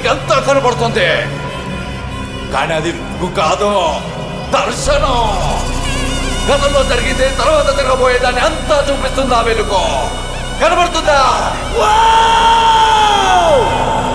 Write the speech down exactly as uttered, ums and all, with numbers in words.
నీకంతా కనబడుతుంది, కానీ అది నువ్వు కాదు, దర్శనం. గతంలో జరిగితే తర్వాత జరగబోయేదాన్ని అంతా చూపిస్తుందా వెలుగు? కనబడుతుందా?